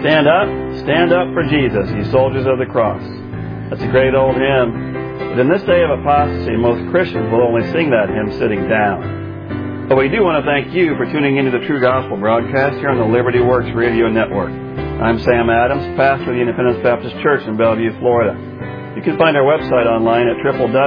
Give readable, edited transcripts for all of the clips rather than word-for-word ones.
Stand up for Jesus, ye soldiers of the cross. That's a great old hymn. But in this day of apostasy, most Christians will only sing that hymn sitting down. But we do want to thank you for tuning into the True Gospel broadcast here on the Liberty Works Radio Network. I'm Sam Adams, pastor of the Independence Baptist Church in Bellevue, Florida. You can find our website online at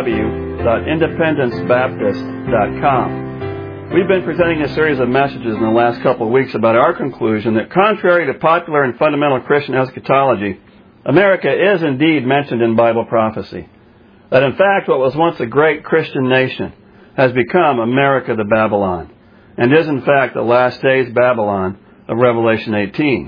www.independencebaptist.com. We've been presenting a series of messages in the last couple of weeks about our conclusion that contrary to popular and fundamental Christian eschatology, America is indeed mentioned in Bible prophecy. That in fact what was once a great Christian nation has become America the Babylon, and is in fact the last days Babylon of Revelation 18.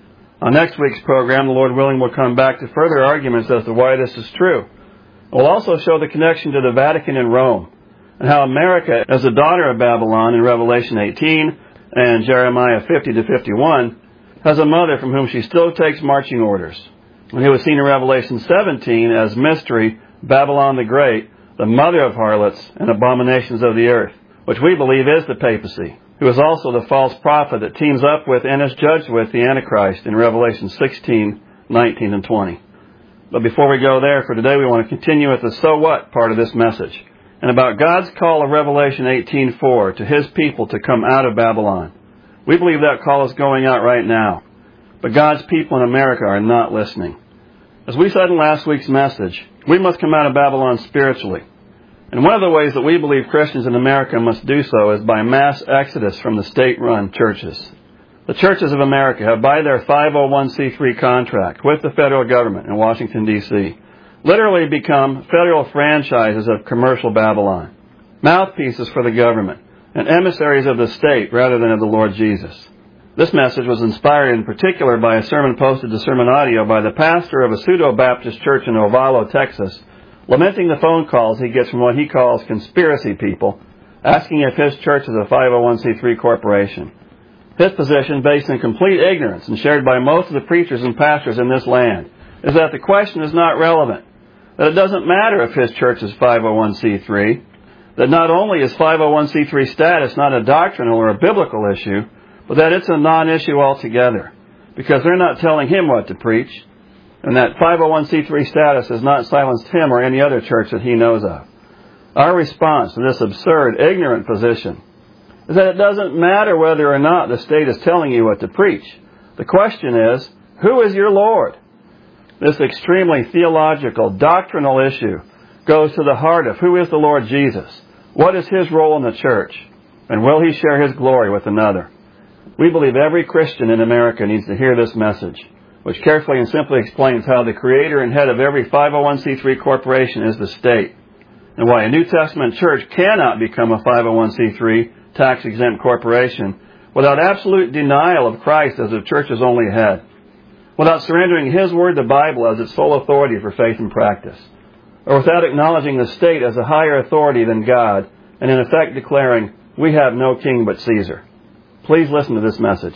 On next week's program, the Lord willing, we'll come back to further arguments as to why this is true. We'll also show the connection to the Vatican and Rome, and how America, as the daughter of Babylon in Revelation 18 and Jeremiah 50 to 51, has a mother from whom she still takes marching orders. And who was seen in Revelation 17 as mystery, Babylon the Great, the mother of harlots and abominations of the earth, which we believe is the papacy, who is also the false prophet that teams up with and is judged with the Antichrist in Revelation 16, 19, and 20. But before we go there, for today we want to continue with the so what part of this message, and about God's call of Revelation 18:4 to His people to come out of Babylon. We believe that call is going out right now, but God's people in America are not listening. As we said in last week's message, we must come out of Babylon spiritually. And one of the ways that we believe Christians in America must do so is by mass exodus from the state-run churches. The churches of America have, by their 501c3 contract with the federal government in Washington, D.C., literally become federal franchises of commercial Babylon, mouthpieces for the government, and emissaries of the state rather than of the Lord Jesus. This message was inspired in particular by a sermon posted to Sermon Audio by the pastor of a pseudo-Baptist church in Ovalo, Texas, lamenting the phone calls he gets from what he calls conspiracy people, asking if his church is a 501c3 corporation. His position, based in complete ignorance and shared by most of the preachers and pastors in this land, is that the question is not relevant, that it doesn't matter if his church is 501c3, that not only is 501c3 status not a doctrinal or a biblical issue, but that it's a non-issue altogether, because they're not telling him what to preach, and that 501c3 status has not silenced him or any other church that he knows of. Our response to this absurd, ignorant position is that it doesn't matter whether or not the state is telling you what to preach. The question is, who is your Lord? This extremely theological, doctrinal issue goes to the heart of who is the Lord Jesus, what is His role in the church, and will He share His glory with another? We believe every Christian in America needs to hear this message, which carefully and simply explains how the creator and head of every 501c3 corporation is the state, and why a New Testament church cannot become a 501c3 tax-exempt corporation without absolute denial of Christ as the church's only head, without surrendering His Word, the Bible, as its sole authority for faith and practice, or without acknowledging the state as a higher authority than God, and in effect declaring, we have no king but Caesar. Please listen to this message.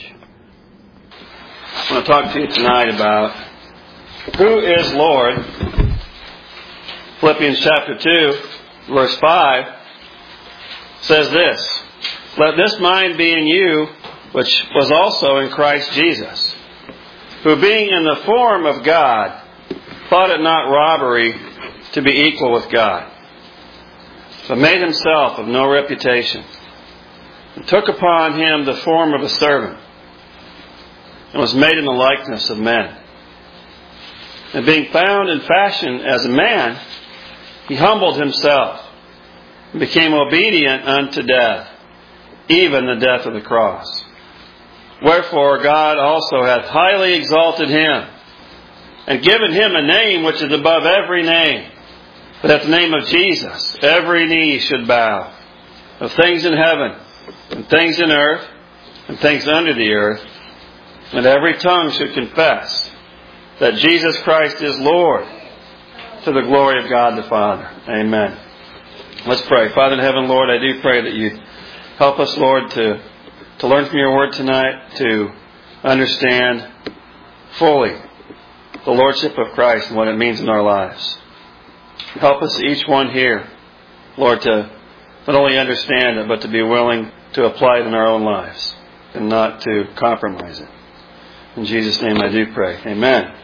I want to talk to you tonight about who is Lord. Philippians chapter 2, verse 5 says this, let this mind be in you, which was also in Christ Jesus, who being in the form of God, thought it not robbery to be equal with God, but made Himself of no reputation, and took upon Him the form of a servant, and was made in the likeness of men. And being found in fashion as a man, He humbled Himself, and became obedient unto death, even the death of the cross. Wherefore God also hath highly exalted Him, and given Him a name which is above every name, that at the name of Jesus every knee should bow, of things in heaven, and things in earth, and things under the earth, and every tongue should confess that Jesus Christ is Lord, to the glory of God the Father. Amen. Let's pray. Father in heaven, Lord, I do pray that You help us, Lord, to learn from Your Word tonight, to understand fully the Lordship of Christ and what it means in our lives. Help us, each one here, Lord, to not only understand it, but to be willing to apply it in our own lives and not to compromise it. In Jesus' name I do pray. Amen.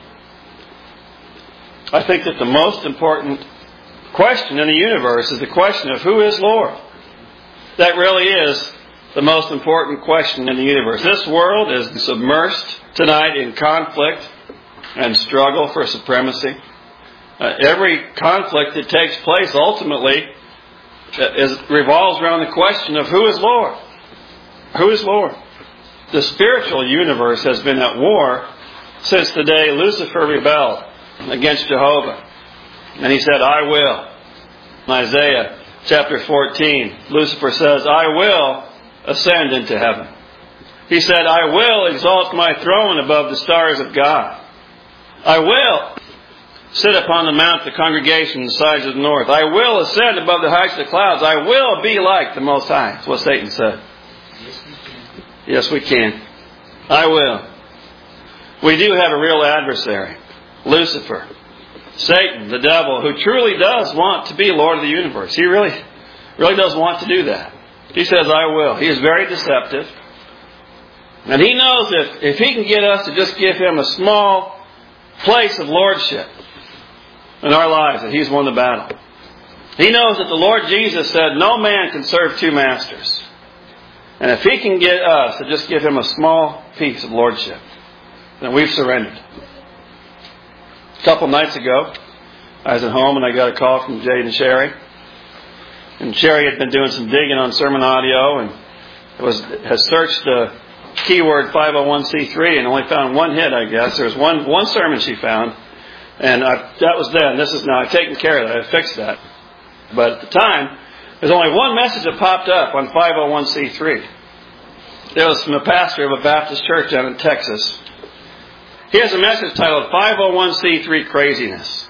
I think that the most important question in the universe is the question of who is Lord. That really is the most important question in the universe. This world is submersed tonight in conflict and struggle for supremacy. Every conflict that takes place ultimately revolves around the question of who is Lord. Who is Lord? The spiritual universe has been at war since the day Lucifer rebelled against Jehovah. And he said, I will. In Isaiah chapter 14, Lucifer says, I will ascend into heaven. He said, I will exalt my throne above the stars of God. I will sit upon the mount of the congregation in the sides of the north. I will ascend above the heights of the clouds. I will be like the Most High. That's what Satan said. Yes, we can. I will. We do have a real adversary, Lucifer, Satan, the devil, who truly does want to be Lord of the universe. He really does want to do that. He says, I will. He is very deceptive. And he knows if he can get us to just give him a small place of lordship in our lives, that he's won the battle. He knows that the Lord Jesus said, no man can serve two masters. And if he can get us to just give him a small piece of lordship, then we've surrendered. A couple nights ago, I was at home and I got a call from Jade and Sherry. And Sherry had been doing some digging on sermon audio and has searched the keyword 501c3 and only found one hit, I guess. There was one sermon she found. And that was then. This is now. I've taken care of that. I fixed that. But at the time, there's only one message that popped up on 501c3. It was from a pastor of a Baptist church down in Texas. He has a message titled 501c3 Craziness.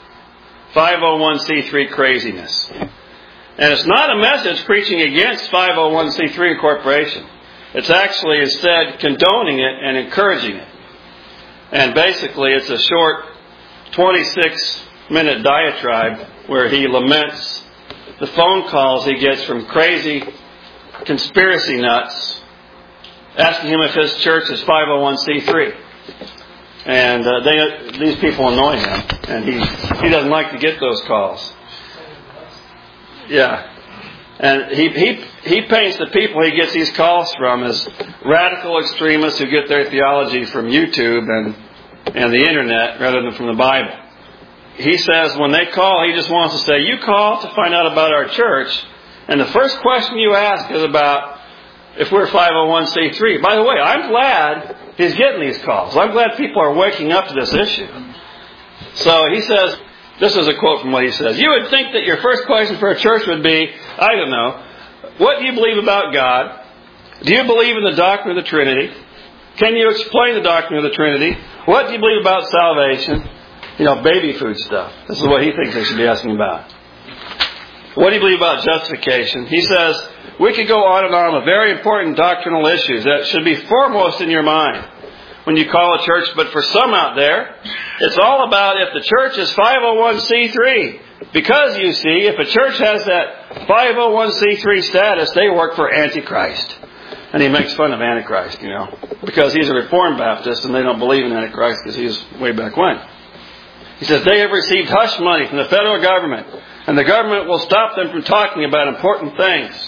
501c3 Craziness. And it's not a message preaching against 501c3 incorporation. It's actually instead condoning it and encouraging it. And basically it's a short 26-minute diatribe where he laments the phone calls he gets from crazy conspiracy nuts asking him if his church is 501c3. And these people annoy him, and he doesn't like to get those calls. Yeah. And he paints the people he gets these calls from as radical extremists who get their theology from YouTube and the internet rather than from the Bible. He says when they call, he just wants to say, you call to find out about our church, and the first question you ask is about if we're 501c3. By the way, I'm glad he's getting these calls. I'm glad people are waking up to this issue. So he says, this is a quote from what he says, you would think that your first question for a church would be, I don't know, what do you believe about God? Do you believe in the doctrine of the Trinity? Can you explain the doctrine of the Trinity? What do you believe about salvation? You know, baby food stuff. This is what he thinks they should be asking about. What do you believe about justification? He says, we could go on and on with very important doctrinal issues that should be foremost in your mind when you call a church. But for some out there, it's all about if the church is 501c3. Because, you see, if a church has that 501c3 status, they work for Antichrist. And he makes fun of Antichrist, you know, because he's a Reformed Baptist and they don't believe in Antichrist because he's way back when. He says they have received hush money from the federal government, and the government will stop them from talking about important things.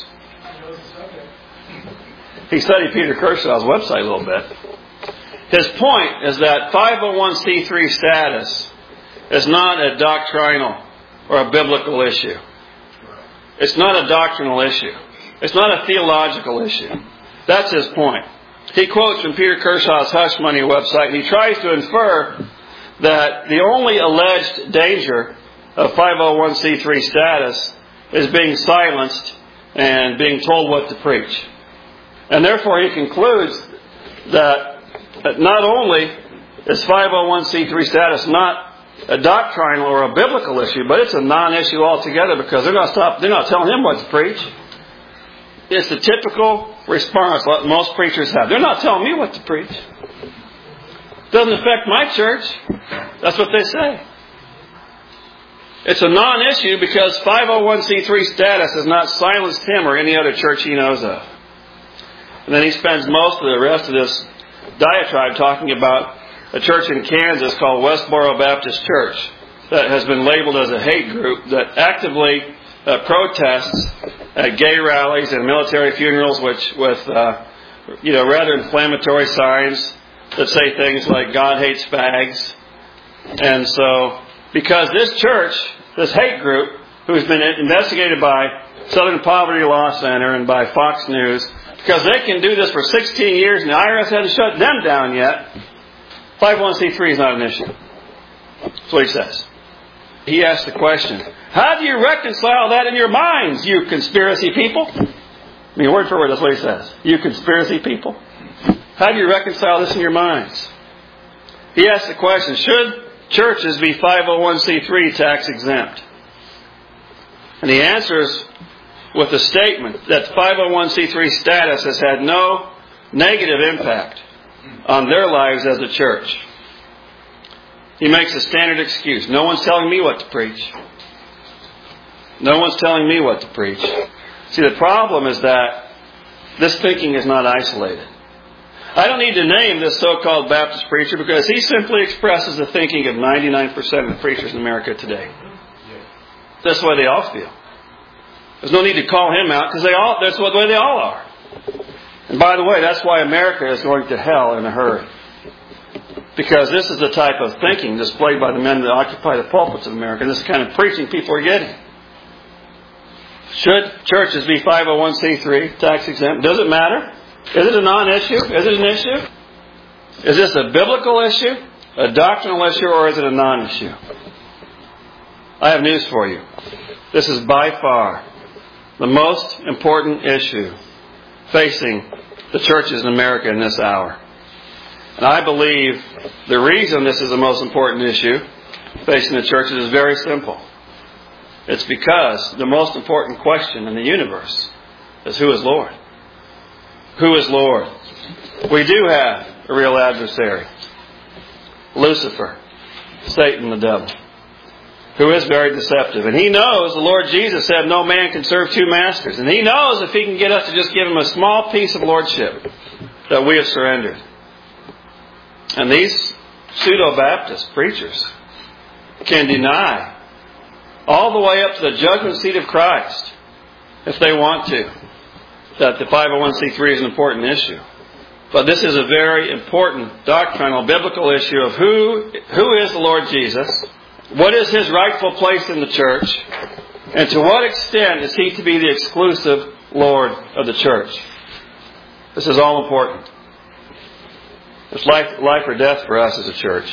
He studied Peter Kershaw's website a little bit. His point is that 501c3 status is not a doctrinal or a biblical issue. It's not a doctrinal issue. It's not a theological issue. That's his point. He quotes from Peter Kershaw's Hush Money website, and he tries to infer that the only alleged danger of 501c3 status is being silenced and being told what to preach. And therefore he concludes that not only is 501c3 status not a doctrinal or a biblical issue, but it's a non-issue altogether because they're not telling him what to preach. It's the typical response that most preachers have. They're not telling me what to preach. Doesn't affect my church. That's what they say. It's a non-issue because 501c3 status has not silenced him or any other church he knows of. And then he spends most of the rest of this diatribe talking about a church in Kansas called Westboro Baptist Church that has been labeled as a hate group that actively protests at gay rallies and military funerals, with rather inflammatory signs that say things like "God hates fags." And so, because this church, this hate group, who's been investigated by Southern Poverty Law Center and by Fox News, because they can do this for 16 years and the IRS hasn't shut them down yet, 501c3 is not an issue. That's what he says. He asks the question, how do you reconcile that in your minds, you conspiracy people? I mean, word for word, that's what he says. You conspiracy people. How do you reconcile this in your minds? He asks the question, should churches be 501c3 tax exempt? And he answers with a statement that 501c3 status has had no negative impact on their lives as a church. He makes a standard excuse. No one's telling me what to preach. No one's telling me what to preach. See, the problem is that this thinking is not isolated. I don't need to name this so-called Baptist preacher because he simply expresses the thinking of 99% of the preachers in America today. That's the way they all feel. There's no need to call him out because that's the way they all are. And by the way, that's why America is going to hell in a hurry. Because this is the type of thinking displayed by the men that occupy the pulpits of America. This kind of preaching people are getting. Should churches be 501c3 tax exempt? Does it matter? Is it a non-issue? Is it an issue? Is this a biblical issue, a doctrinal issue, or is it a non-issue? I have news for you. This is by far the most important issue facing the churches in America in this hour. And I believe the reason this is the most important issue facing the churches is very simple. It's because the most important question in the universe is who is Lord? Who is Lord? We do have a real adversary. Lucifer, Satan the devil, who is very deceptive. And he knows, the Lord Jesus said, no man can serve two masters. And he knows if he can get us to just give him a small piece of lordship, that we have surrendered. And these pseudo-Baptist preachers can deny all the way up to the judgment seat of Christ, if they want to, that the 501c3 is an important issue. But this is a very important doctrinal, biblical issue of who is the Lord Jesus, what is His rightful place in the church, and to what extent is He to be the exclusive Lord of the church. This is all important. It's life or death for us as a church.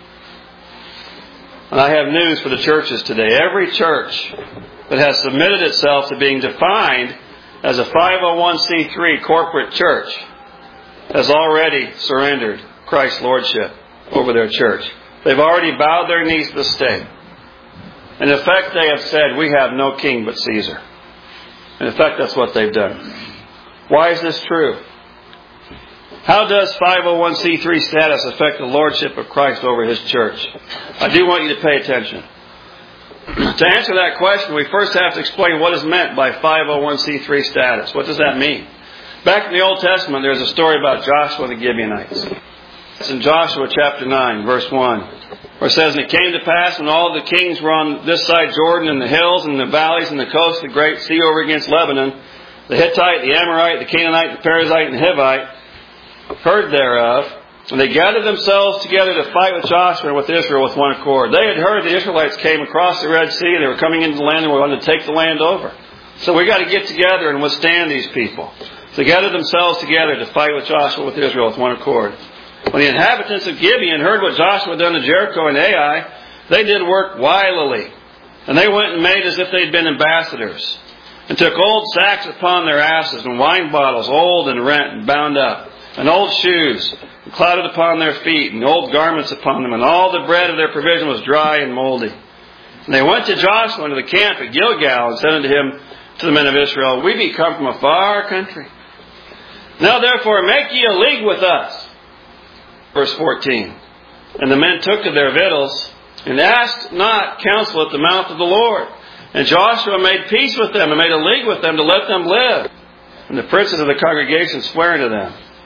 And I have news for the churches today. Every church that has submitted itself to being defined as a 501c3 corporate church has already surrendered Christ's lordship over their church. They've already bowed their knees to the state. In effect, they have said, we have no king but Caesar. In effect, that's what they've done. Why is this true? How does 501c3 status affect the lordship of Christ over His church? I do want you to pay attention. To answer that question, we first have to explain what is meant by 501c3 status. What does that mean? Back in the Old Testament, there's a story about Joshua and the Gibeonites. It's in Joshua chapter 9, verse 1, where it says, and it came to pass when all the kings were on this side Jordan, and the hills and the valleys and the coast of the great sea over against Lebanon, the Hittite, the Amorite, the Canaanite, the Perizzite, and the Hivite, heard thereof, and they gathered themselves together to fight with Joshua and with Israel with one accord. They had heard the Israelites came across the Red Sea, and they were coming into the land and were going to take the land over. So we got to get together and withstand these people. So they gathered themselves together to fight with Joshua with Israel with one accord. When the inhabitants of Gibeon heard what Joshua had done to Jericho and Ai, they did work wilily. And they went and made as if they had been ambassadors, and took old sacks upon their asses, and wine bottles, old and rent and bound up, and old shoes, and clouded upon their feet, and old garments upon them, and all the bread of their provision was dry and moldy. And they went to Joshua into the camp at Gilgal, and said unto him, to the men of Israel, we be come from a far country. Now therefore make ye a league with us. Verse 14. And the men took of their victuals, and asked not counsel at the mouth of the Lord. And Joshua made peace with them, and made a league with them to let them live. And the princes of the congregation sware unto them,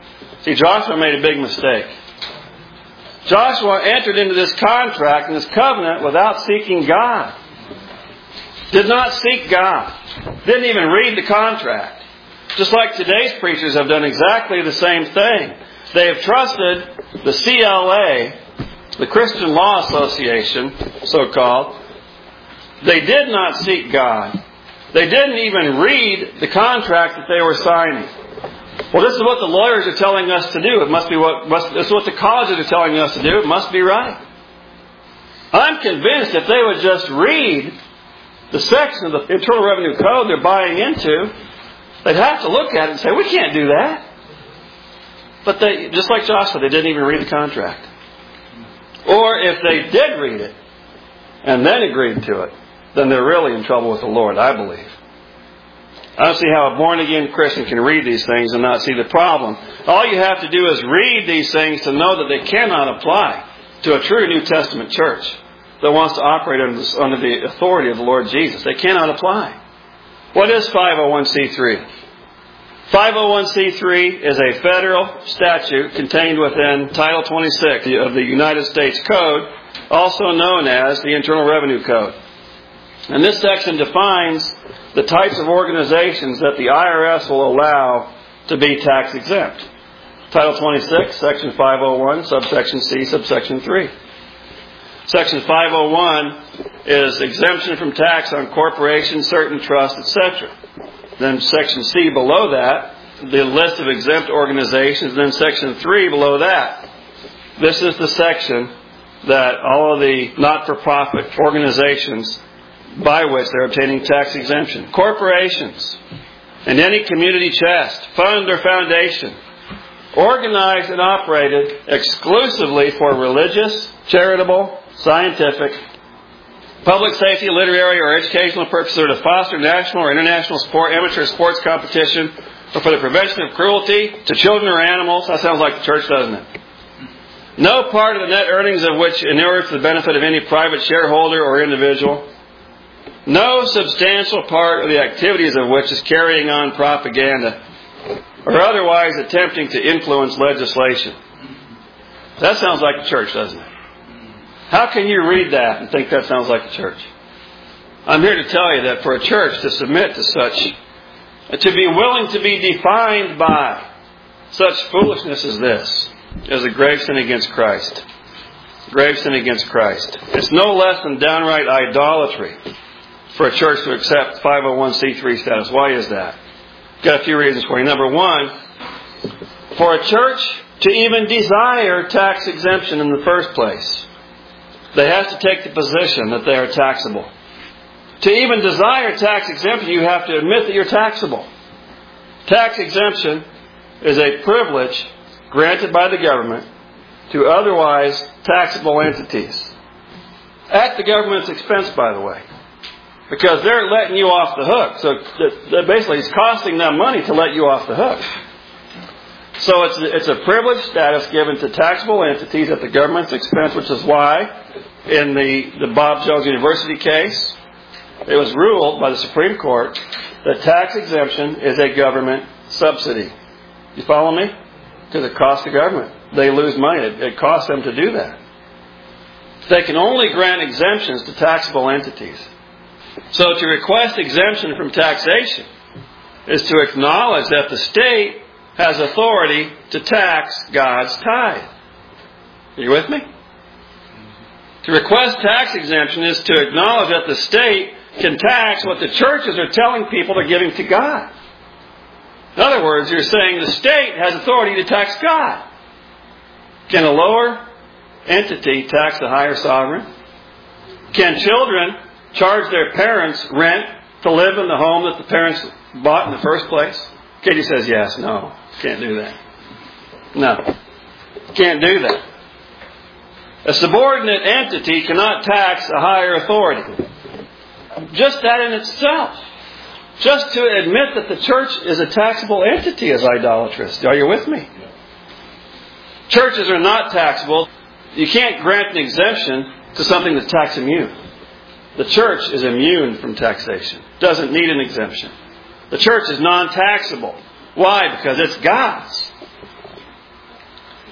See, Joshua made a big mistake. Joshua entered into this contract and this covenant without seeking God. Did not seek God. Didn't even read the contract. Just like today's preachers have done exactly the same thing. They have trusted the CLA, the Christian Law Association, so-called. They did not seek God. They didn't even read the contract that they were signing. Well, this is what the lawyers are telling us to do. This is what the colleges are telling us to do. It must be right. I'm convinced if they would just read the section of the Internal Revenue Code they're buying into, they'd have to look at it and say, we can't do that. But they, just like Joshua, they didn't even read the contract. Or if they did read it and then agreed to it, then they're really in trouble with the Lord, I believe. I don't see how a born-again Christian can read these things and not see the problem. All you have to do is read these things to know that they cannot apply to a true New Testament church that wants to operate under the authority of the Lord Jesus. They cannot apply. What is 501c3? 501c3 is a federal statute contained within Title 26 of the United States Code, also known as the Internal Revenue Code. And this section defines the types of organizations that the IRS will allow to be tax exempt. Title 26, Section 501, subsection C, subsection 3. Section 501 is exemption from tax on corporations, certain trusts, etc. Then Section C below that, the list of exempt organizations. Then Section 3 below that. This is the section that all of the not-for-profit organizations by which they're obtaining tax exemption. Corporations and any community chest, fund or foundation, organized and operated exclusively for religious, charitable, scientific, public safety, literary, or educational purposes, or to foster national or international amateur sports competition, or for the prevention of cruelty to children or animals. That sounds like the church, doesn't it? No part of the net earnings of which inure to the benefit of any private shareholder or individual. No substantial part of the activities of which is carrying on propaganda or otherwise attempting to influence legislation. That sounds like the church, doesn't it? How can you read that and think that sounds like the church? I'm here to tell you that for a church to submit to such, to be willing to be defined by such foolishness as this, is a grave sin against Christ. Grave sin against Christ. It's no less than downright idolatry for a church to accept 501c3 status. Why is that? Got a few reasons for you. Number one, for a church to even desire tax exemption in the first place, they have to take the position that they are taxable. To even desire tax exemption, you have to admit that you're taxable. Tax exemption is a privilege granted by the government to otherwise taxable entities. At the government's expense, by the way. Because they're letting you off the hook. So basically it's costing them money to let you off the hook. So it's a privileged status given to taxable entities at the government's expense, which is why in the Bob Jones University case, it was ruled by the Supreme Court that tax exemption is a government subsidy. You follow me? Because it costs the government. They lose money. It costs them to do that. They can only grant exemptions to taxable entities. So to request exemption from taxation is to acknowledge that the state has authority to tax God's tithe. Are you with me? To request tax exemption is to acknowledge that the state can tax what the churches are telling people they're giving to God. In other words, you're saying the state has authority to tax God. Can a lower entity tax a higher sovereign? Can children charge their parents rent to live in the home that the parents bought in the first place? Katie says yes. No, can't do that. No, can't do that. A subordinate entity cannot tax a higher authority. Just that in itself. Just to admit that the church is a taxable entity is idolatrous. Are you with me? Churches are not taxable. You can't grant an exemption to something that's tax immune. The church is immune from taxation. Doesn't need an exemption. The church is non-taxable. Why? Because it's God's.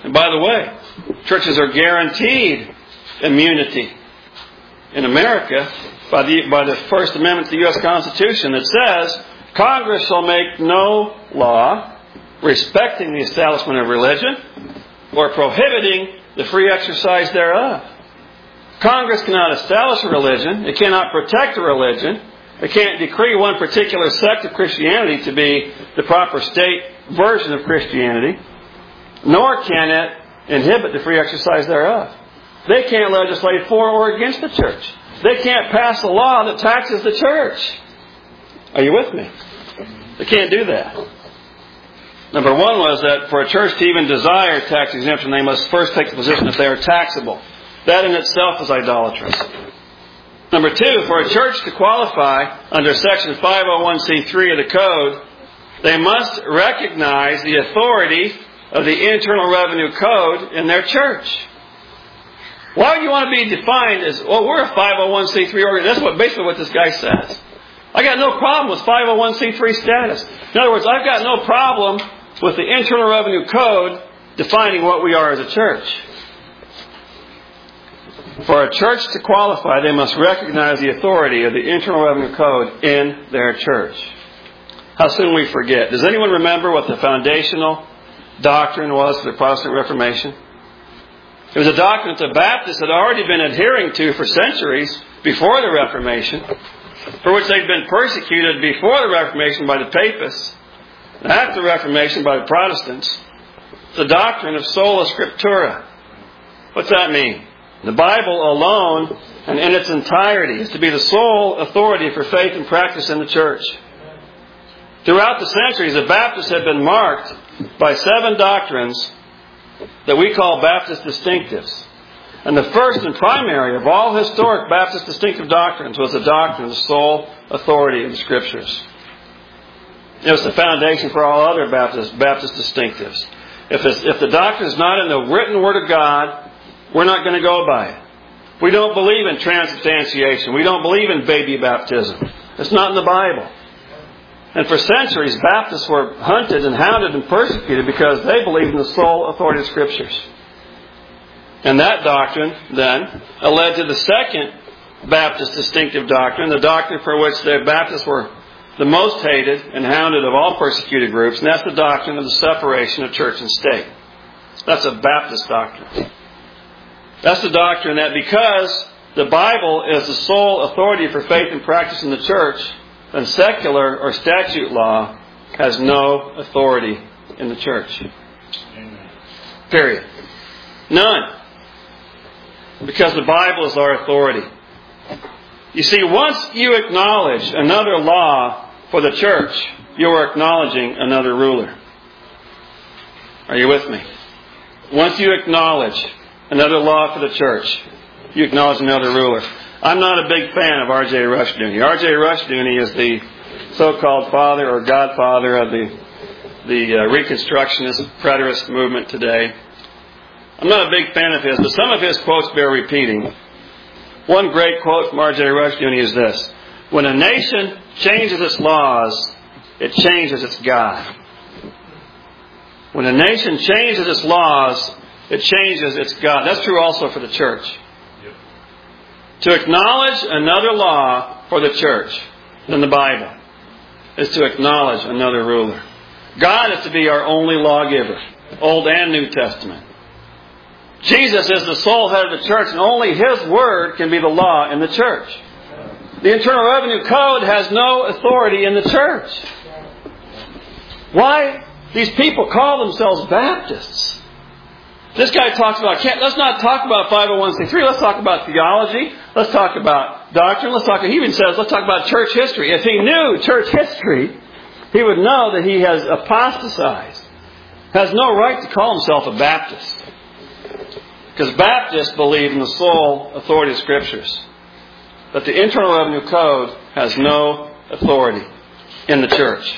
And by the way, churches are guaranteed immunity in America by the First Amendment to the U.S. Constitution that says Congress shall make no law respecting the establishment of religion or prohibiting the free exercise thereof. Congress cannot establish a religion. It cannot protect a religion. It can't decree one particular sect of Christianity to be the proper state version of Christianity, nor can it inhibit the free exercise thereof. They can't legislate for or against the church. They can't pass a law that taxes the church. Are you with me? They can't do that. Number one was that for a church to even desire tax exemption, they must first take the position that they are taxable. That in itself is idolatrous. Number two, for a church to qualify under Section 501c3 of the Code, they must recognize the authority of the Internal Revenue Code in their church. Why would you want to be defined as, well, we're a 501c3 organization? That's basically what this guy says. I got no problem with 501c3 status. In other words, I've got no problem with the Internal Revenue Code defining what we are as a church. For a church to qualify, they must recognize the authority of the Internal Revenue Code in their church. How soon we forget. Does anyone remember what the foundational doctrine was for the Protestant Reformation? It was a doctrine that the Baptists had already been adhering to for centuries before the Reformation, for which they'd been persecuted before the Reformation by the Papists, and after the Reformation by the Protestants. It's the doctrine of sola scriptura. What's that mean? The Bible alone and in its entirety is to be the sole authority for faith and practice in the church. Throughout the centuries, the Baptists have been marked by 7 doctrines that we call Baptist distinctives. And the first and primary of all historic Baptist distinctive doctrines was the doctrine of the sole authority of the Scriptures. It was the foundation for all other Baptist distinctives. If the doctrine is not in the written Word of God, we're not going to go by it. We don't believe in transubstantiation. We don't believe in baby baptism. It's not in the Bible. And for centuries, Baptists were hunted and hounded and persecuted because they believed in the sole authority of Scriptures. And that doctrine, then, led to the second Baptist distinctive doctrine, the doctrine for which the Baptists were the most hated and hounded of all persecuted groups, and that's the doctrine of the separation of church and state. That's a Baptist doctrine. That's the doctrine that because the Bible is the sole authority for faith and practice in the church, then secular or statute law has no authority in the church. Amen. Period. None. Because the Bible is our authority. You see, once you acknowledge another law for the church, you are acknowledging another ruler. Are you with me? Once you acknowledge another law for the church, you acknowledge another ruler. I'm not a big fan of R.J. Rushdoony. R.J. Rushdoony is the so-called father or godfather of the Reconstructionist preterist movement today. I'm not a big fan of his, but some of his quotes bear repeating. One great quote from R.J. Rushdoony is this: when a nation changes its laws, it changes its God. When a nation changes its laws, it changes its God. That's true also for the church. Yep. To acknowledge another law for the church than the Bible is to acknowledge another ruler. God is to be our only lawgiver, Old and New Testament. Jesus is the sole head of the church, and only His Word can be the law in the church. The Internal Revenue Code has no authority in the church. Why? These people call themselves Baptists. This guy talks about, let's not talk about 501c3, let's talk about theology, let's talk about doctrine, he even says, let's talk about church history. If he knew church history, he would know that he has apostatized, has no right to call himself a Baptist. Because Baptists believe in the sole authority of Scriptures. But the Internal Revenue Code has no authority in the church.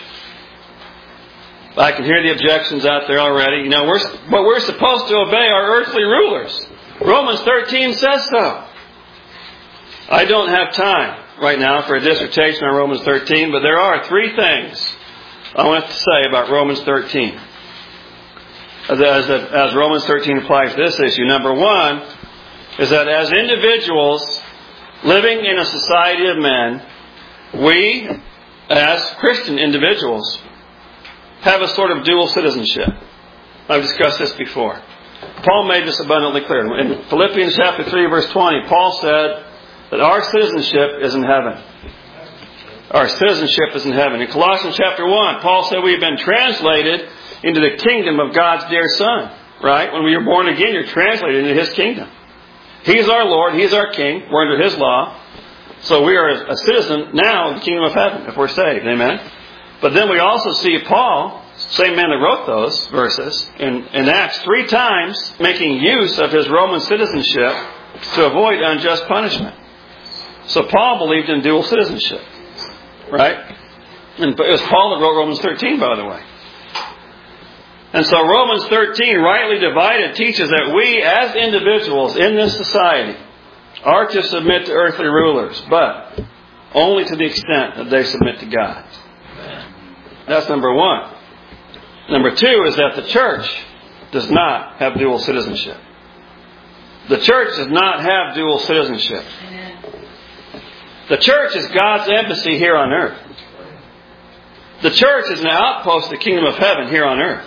I can hear the objections out there already. We're supposed to obey our earthly rulers. Romans 13 says so. I don't have time right now for a dissertation on Romans 13, but there are 3 things I want to say about Romans 13. as Romans 13 applies to this issue. Number one is that as individuals living in a society of men, we, as Christian individuals, have a sort of dual citizenship. I've discussed this before. Paul made this abundantly clear. In Philippians chapter 3, verse 20, Paul said that our citizenship is in heaven. Our citizenship is in heaven. In Colossians chapter 1, Paul said we have been translated into the kingdom of God's dear Son. Right? When we are born again, you're translated into His kingdom. He is our Lord. He is our King. We're under His law. So we are a citizen now of the kingdom of heaven if we're saved. Amen? But then we also see Paul, same man that wrote those verses, in Acts 3 times making use of his Roman citizenship to avoid unjust punishment. So Paul believed in dual citizenship. Right? And it was Paul that wrote Romans 13, by the way. And so Romans 13, rightly divided, teaches that we as individuals in this society are to submit to earthly rulers, but only to the extent that they submit to God. That's number one. Number two is that the church does not have dual citizenship. The church does not have dual citizenship. The church is God's embassy here on earth. The church is an outpost of the kingdom of heaven here on earth.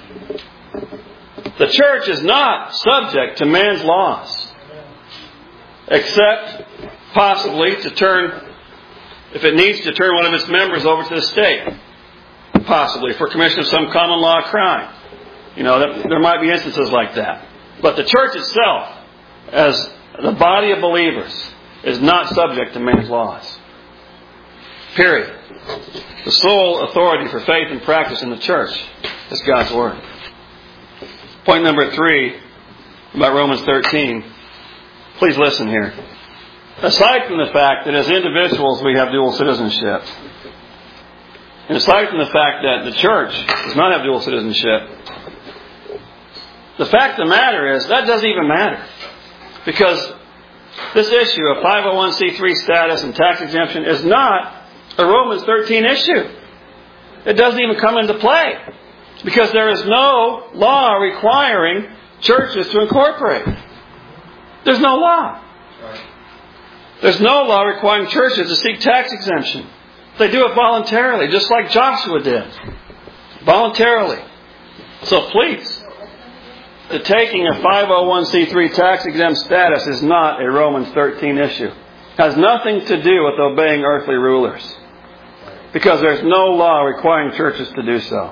The church is not subject to man's laws, except possibly to turn, if it needs to turn one of its members over to the state, possibly for commission of some common law crime. There might be instances like that. But the church itself, as the body of believers, is not subject to man's laws. Period. The sole authority for faith and practice in the church is God's Word. Point number 3 about Romans 13. Please listen here. Aside from the fact that as individuals we have dual citizenship, and aside from the fact that the church does not have dual citizenship, the fact of the matter is that doesn't even matter. Because this issue of 501c3 status and tax exemption is not a Romans 13 issue. It doesn't even come into play. Because there is no law requiring churches to incorporate. There's no law. There's no law requiring churches to seek tax exemption. They do it voluntarily, just like Joshua did. Voluntarily. So please, the taking of 501c3 tax exempt status is not a Romans 13 issue. It has nothing to do with obeying earthly rulers. Because there's no law requiring churches to do so.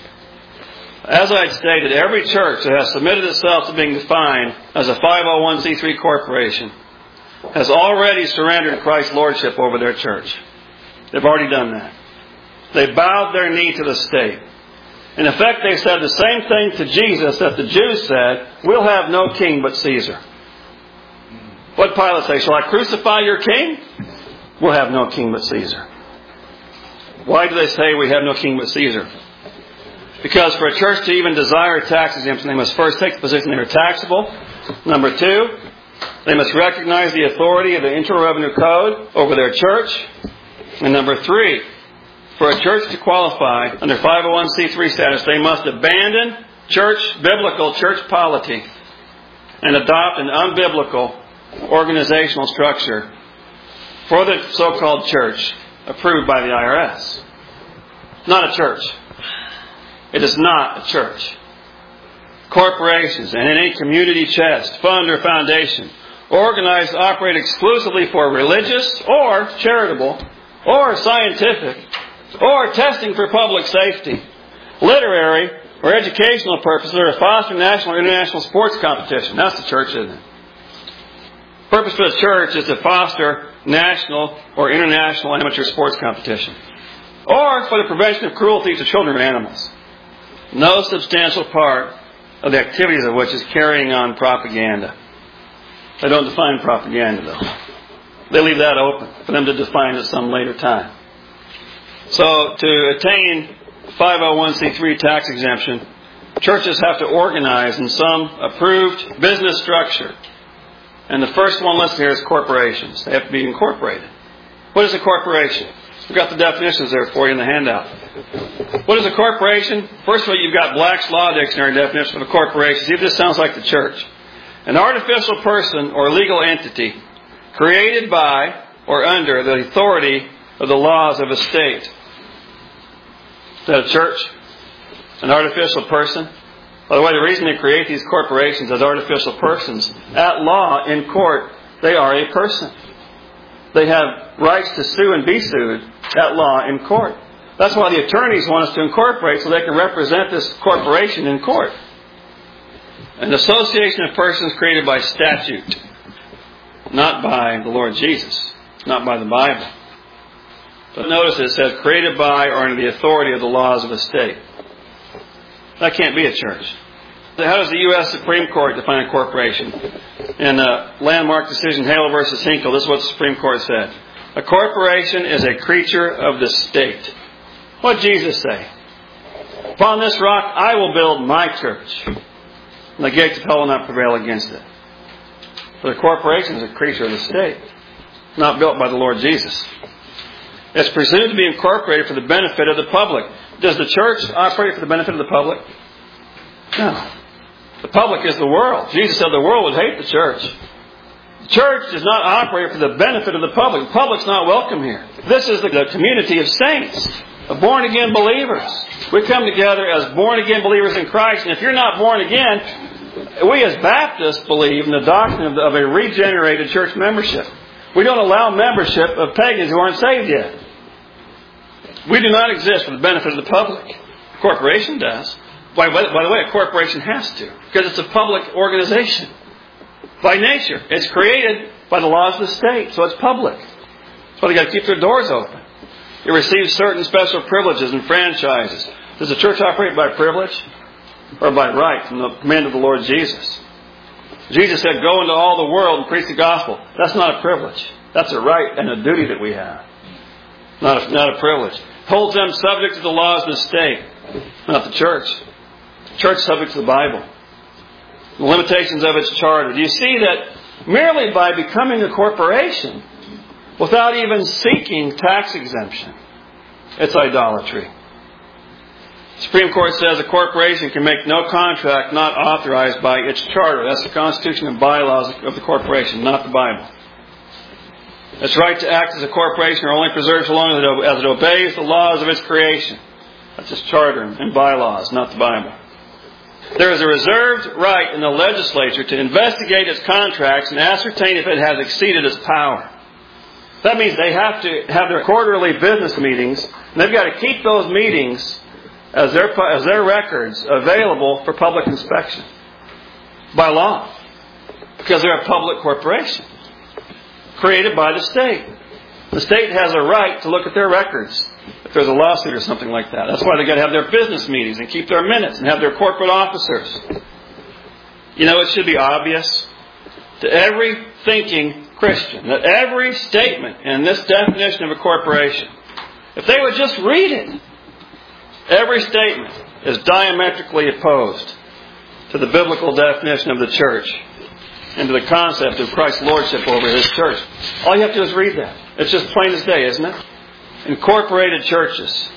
As I stated, every church that has submitted itself to being defined as a 501c3 corporation has already surrendered Christ's lordship over their church. They've already done that. They bowed their knee to the state. In effect, they said the same thing to Jesus that the Jews said, "We'll have no king but Caesar." What did Pilate say? "Shall I crucify your king?" "We'll have no king but Caesar." Why do they say we have no king but Caesar? Because for a church to even desire tax exemption, they must first take the position they are taxable. Number 2, they must recognize the authority of the Internal Revenue Code over their church. And number 3, for a church to qualify under 501c3 status, they must abandon biblical church polity and adopt an unbiblical organizational structure for the so-called church approved by the IRS. Not a church. It is not a church. Corporations and any community chest, fund, or foundation organized to operate exclusively for religious or charitable or scientific or testing for public safety, literary or educational purposes, or to foster national or international sports competition. That's the church, isn't it? The purpose for the church is to foster national or international amateur sports competition, or for the prevention of cruelty to children or animals. No substantial part of the activities of which is carrying on propaganda. They don't define propaganda, though. They leave that open for them to define at some later time. So, to attain 501c3 tax exemption, churches have to organize in some approved business structure. And the first one listed here is corporations. They have to be incorporated. What is a corporation? We've got the definitions there for you in the handout. What is a corporation? First of all, you've got Black's Law Dictionary definition of a corporation. See if this sounds like the church. An artificial person or legal entity created by or under the authority of the laws of a state. Is that a church? An artificial person? By the way, the reason they create these corporations as artificial persons, at law, in court, they are a person. They have rights to sue and be sued at law in court. That's why the attorneys want us to incorporate, so they can represent this corporation in court. An association of persons created by statute, not by the Lord Jesus, not by the Bible. But notice it says created by or under the authority of the laws of a state. That can't be a church. How does the U.S. Supreme Court define a corporation? In a landmark decision, Hale versus Hinkle, this is what the Supreme Court said. A corporation is a creature of the state. What did Jesus say? Upon this rock I will build my church, and the gates of hell will not prevail against it. But a corporation is a creature of the state, not built by the Lord Jesus. It's presumed to be incorporated for the benefit of the public. Does the church operate for the benefit of the public? No. The public is the world. Jesus said the world would hate the church. The church does not operate for the benefit of the public. The public's not welcome here. This is the community of saints, of born-again believers. We come together as born-again believers in Christ, and if you're not born again, we as Baptists believe in the doctrine of a regenerated church membership. We don't allow membership of pagans who aren't saved yet. We do not exist for the benefit of the public. A corporation does. By the way, a corporation has to, because it's a public organization. By nature, it's created by the laws of the state, so it's public. So they've got to keep their doors open. It receives certain special privileges and franchises. Does the church operate by privilege or by right from the command of the Lord Jesus? Jesus said, go into all the world and preach the gospel. That's not a privilege. That's a right and a duty that we have. Not a privilege. Holds them subject to the laws of the state, not the church. The church is subject to the Bible. The limitations of its charter. Do you see that merely by becoming a corporation, without even seeking tax exemption, it's idolatry? The Supreme Court says a corporation can make no contract not authorized by its charter. That's the Constitution and bylaws of the corporation, not the Bible. Its right to act as a corporation are only preserved so long as it obeys the laws of its creation. That's its charter and bylaws, not the Bible. There is a reserved right in the legislature to investigate its contracts and ascertain if it has exceeded its power. That means they have to have their quarterly business meetings, and they've got to keep those meetings as their records available for public inspection by law, because they're a public corporation created by the state. The state has a right to look at their records if there's a lawsuit or something like that. That's why they've got to have their business meetings and keep their minutes and have their corporate officers. You know, it should be obvious to every thinking Christian that every statement in this definition of a corporation, if they would just read it, every statement is diametrically opposed to the biblical definition of the church and to the concept of Christ's lordship over His church. All you have to do is read that. It's just plain as day, isn't it? Incorporated churches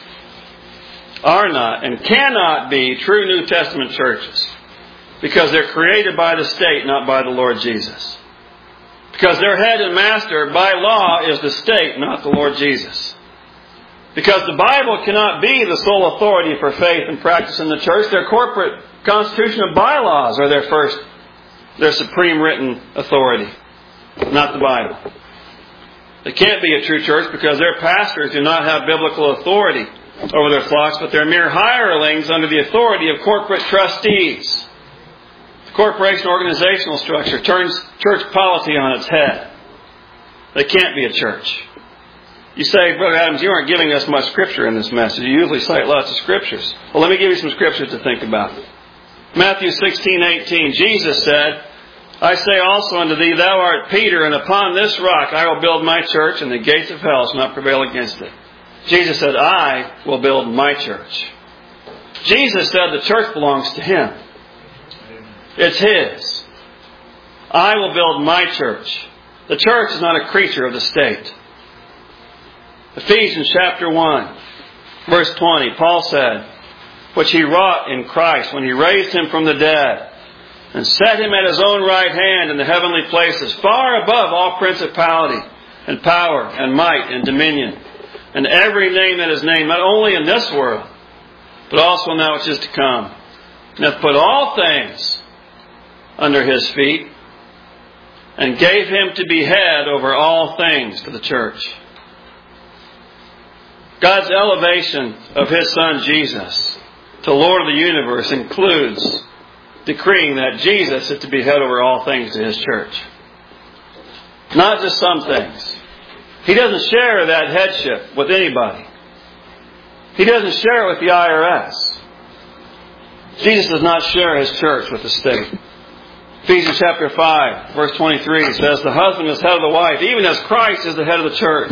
are not and cannot be true New Testament churches because they're created by the state, not by the Lord Jesus. Because their head and master by law is the state, not the Lord Jesus. Because the Bible cannot be the sole authority for faith and practice in the church. Their corporate constitution of bylaws are their supreme written authority, not the Bible. They can't be a true church because their pastors do not have biblical authority over their flocks, but they're mere hirelings under the authority of corporate trustees. The corporation organizational structure turns church polity on its head. They can't be a church. You say, Brother Adams, you aren't giving us much scripture in this message. You usually cite lots of scriptures. Well, let me give you some scriptures to think about. Matthew 16:18, Jesus said, I say also unto thee, thou art Peter, and upon this rock I will build my church, and the gates of hell shall not prevail against it. Jesus said, I will build my church. Jesus said the church belongs to Him. It's His. I will build my church. The church is not a creature of the state. Ephesians chapter 1, verse 20, Paul said, which He wrought in Christ when He raised Him from the dead and set Him at His own right hand in the heavenly places, far above all principality and power and might and dominion, and every name that is named, not only in this world, but also in that which is to come, and hath put all things under His feet, and gave Him to be head over all things to the church. God's elevation of His Son Jesus to Lord of the universe includes decreeing that Jesus is to be head over all things to His church. Not just some things. He doesn't share that headship with anybody. He doesn't share it with the IRS. Jesus does not share His church with the state. Ephesians chapter 5, verse 23 says, the husband is head of the wife, even as Christ is the head of the church.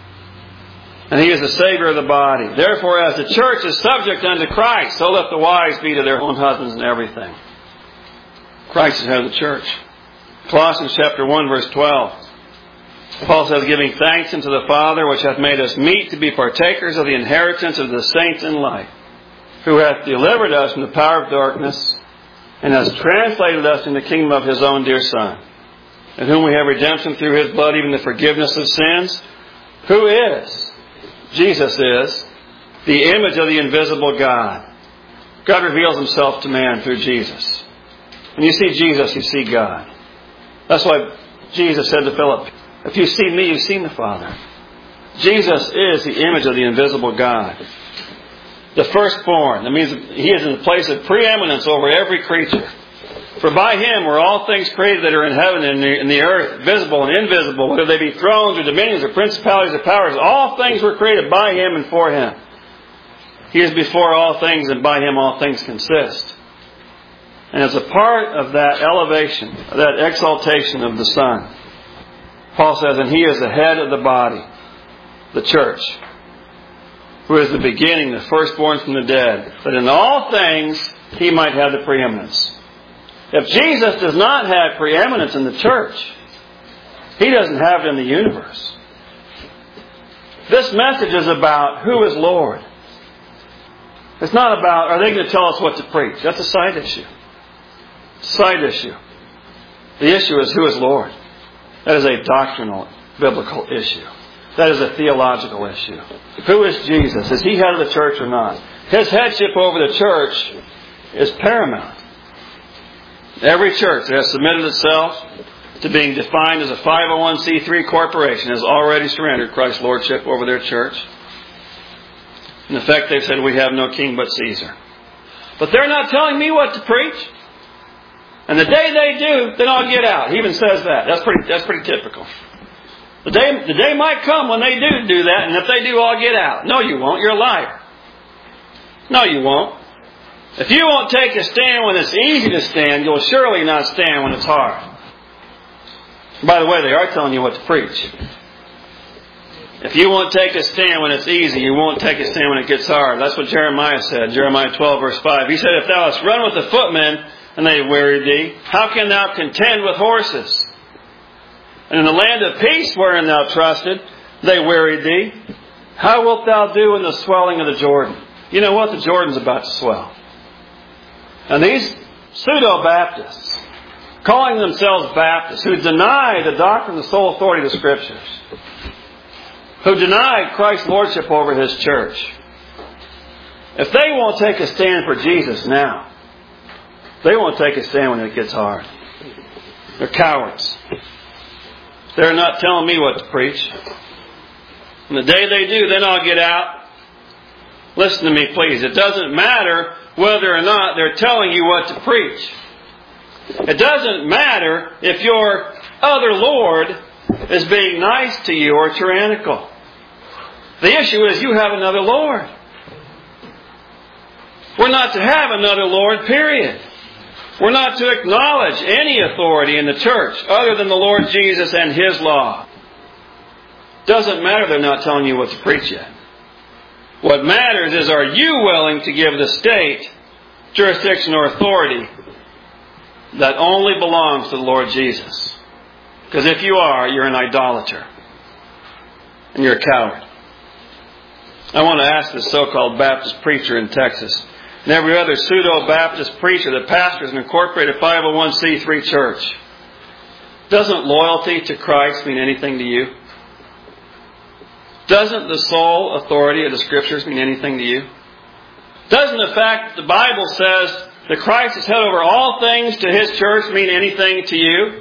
And He is the Savior of the body. Therefore, as the church is subject unto Christ, so let the wives be to their own husbands in everything. Christ is head of the church. Colossians chapter 1, verse 12. Paul says, giving thanks unto the Father, which hath made us meet to be partakers of the inheritance of the saints in light, who hath delivered us from the power of darkness, and has translated us in the kingdom of His own dear Son, in whom we have redemption through His blood, even the forgiveness of sins, who is, Jesus is, the image of the invisible God. God reveals Himself to man through Jesus. When you see Jesus, you see God. That's why Jesus said to Philip, if you've seen me, you've seen the Father. Jesus is the image of the invisible God. The firstborn. That means He is in the place of preeminence over every creature. For by Him were all things created that are in heaven and in the earth, visible and invisible, whether they be thrones or dominions or principalities or powers. All things were created by Him and for Him. He is before all things, and by Him all things consist. And as a part of that elevation, that exaltation of the Son, Paul says, and He is the head of the body, the church, who is the beginning, the firstborn from the dead, that in all things He might have the preeminence. If Jesus does not have preeminence in the church, He doesn't have it in the universe. This message is about who is Lord. It's not about, are they going to tell us what to preach? That's a side issue. Side issue. The issue is who is Lord. That is a doctrinal, biblical issue. That is a theological issue. Who is Jesus? Is He head of the church or not? His headship over the church is paramount. Every church that has submitted itself to being defined as a 501c3 corporation has already surrendered Christ's lordship over their church. In effect, they've said, we have no king but Caesar. But they're not telling me what to preach. And the day they do, then I'll get out. He even says that. That's pretty typical. The day might come when they do that, and if they do, I'll get out. No, you won't. You're a liar. No, you won't. If you won't take a stand when it's easy to stand, you'll surely not stand when it's hard. By the way, they are telling you what to preach. If you won't take a stand when it's easy, you won't take a stand when it gets hard. That's what Jeremiah said. Jeremiah 12, verse 5. He said, if thou hast run with the footmen, and they weary thee, how can thou contend with horses? And in the land of peace wherein thou trusted, they wearied thee. How wilt thou do in the swelling of the Jordan? You know what? The Jordan's about to swell. And these pseudo-Baptists, calling themselves Baptists, who deny the doctrine of the sole authority of the Scriptures, who deny Christ's lordship over His church, if they won't take a stand for Jesus now, they won't take a stand when it gets hard. They're cowards. They're not telling me what to preach. And the day they do, then I'll get out. Listen to me, please. It doesn't matter whether or not they're telling you what to preach. It doesn't matter if your other Lord is being nice to you or tyrannical. The issue is you have another Lord. We're not to have another Lord, period. We're not to acknowledge any authority in the church other than the Lord Jesus and His law. Doesn't matter they're not telling you what to preach yet. What matters is, are you willing to give the state jurisdiction or authority that only belongs to the Lord Jesus? Because if you are, you're an idolater. And you're a coward. I want to ask this so-called Baptist preacher in Texas and every other pseudo-Baptist preacher that pastors an incorporated 501c3 church, doesn't loyalty to Christ mean anything to you? Doesn't the sole authority of the Scriptures mean anything to you? Doesn't the fact that the Bible says that Christ is head over all things to His church mean anything to you?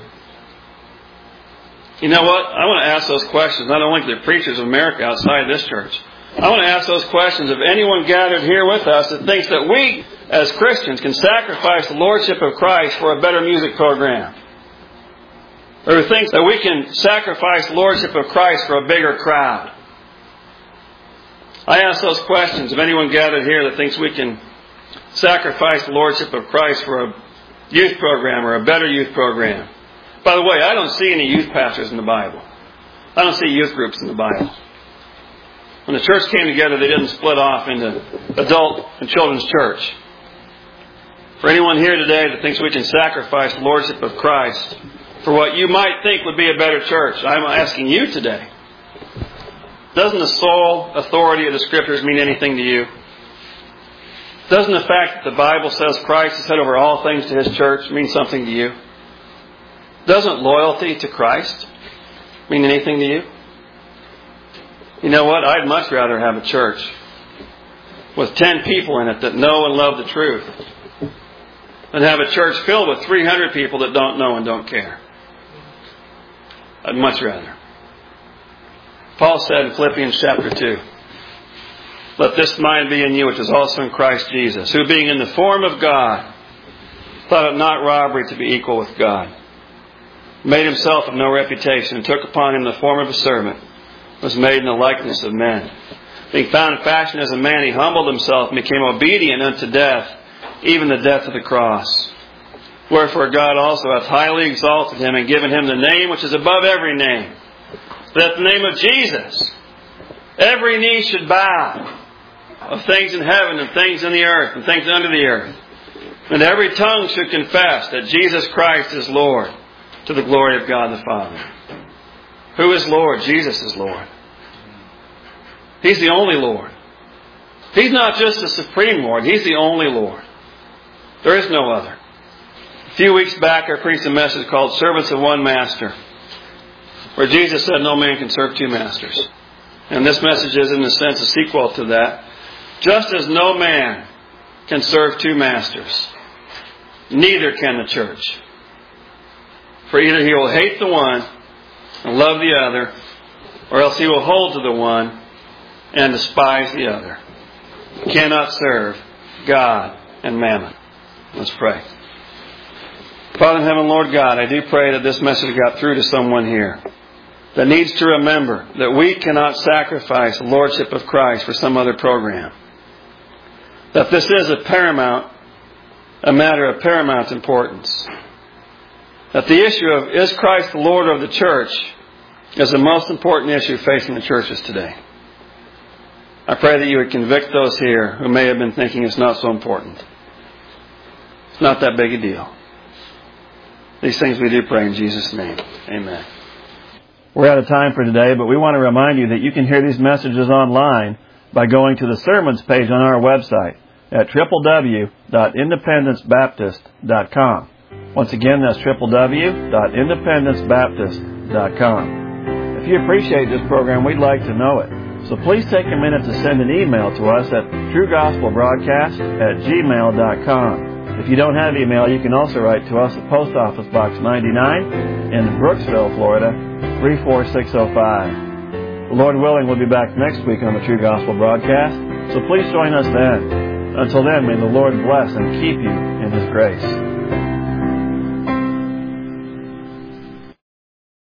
You know what? I want to ask those questions not only to the preachers of America outside this church. I want to ask those questions of anyone gathered here with us that thinks that we, as Christians, can sacrifice the Lordship of Christ for a better music program. Or who thinks that we can sacrifice the Lordship of Christ for a bigger crowd. I ask those questions of anyone gathered here that thinks we can sacrifice the Lordship of Christ for a youth program or a better youth program. By the way, I don't see any youth pastors in the Bible. I don't see youth groups in the Bible. When the church came together, they didn't split off into adult and children's church. For anyone here today that thinks we can sacrifice the Lordship of Christ for what you might think would be a better church, I'm asking you today, doesn't the sole authority of the Scriptures mean anything to you? Doesn't the fact that the Bible says Christ is head over all things to His church mean something to you? Doesn't loyalty to Christ mean anything to you? You know what? I'd much rather have a church with 10 people in it that know and love the truth than have a church filled with 300 people that don't know and don't care. I'd much rather. Paul said in Philippians chapter 2, "Let this mind be in you, which is also in Christ Jesus, who being in the form of God, thought it not robbery to be equal with God, made Himself of no reputation, and took upon Him the form of a servant, was made in the likeness of men. Being found in fashion as a man, He humbled Himself and became obedient unto death, even the death of the cross. Wherefore God also hath highly exalted Him and given Him the name which is above every name, that at the name of Jesus every knee should bow, of things in heaven and things in the earth and things under the earth, and every tongue should confess that Jesus Christ is Lord, to the glory of God the Father." Who is Lord? Jesus is Lord. He's the only Lord. He's not just the supreme Lord. He's the only Lord. There is no other. A few weeks back I preached a message called Servants of One Master, where Jesus said no man can serve two masters. And this message is in a sense a sequel to that. Just as no man can serve two masters, neither can the church. For either he will hate the one and love the other, or else he will hold to the one and despise the other. You cannot serve God and mammon. Let's pray. Father in heaven, Lord God, I do pray that this message got through to someone here that needs to remember that we cannot sacrifice the Lordship of Christ for some other program. That this is a matter of paramount importance. That the issue of is Christ the Lord of the church is the most important issue facing the churches today. I pray that you would convict those here who may have been thinking it's not so important. It's not that big a deal. These things we do pray in Jesus' name. Amen. We're out of time for today, but we want to remind you that you can hear these messages online by going to the sermons page on our website at www.independencebaptist.com. Once again, that's www.independencebaptist.com. If you appreciate this program, we'd like to know it. So please take a minute to send an email to us at truegospelbroadcast@gmail.com. If you don't have email, you can also write to us at Post Office Box 99 in Brooksville, Florida, 34605. Lord willing, we'll be back next week on the True Gospel Broadcast, so please join us then. Until then, may the Lord bless and keep you in His grace.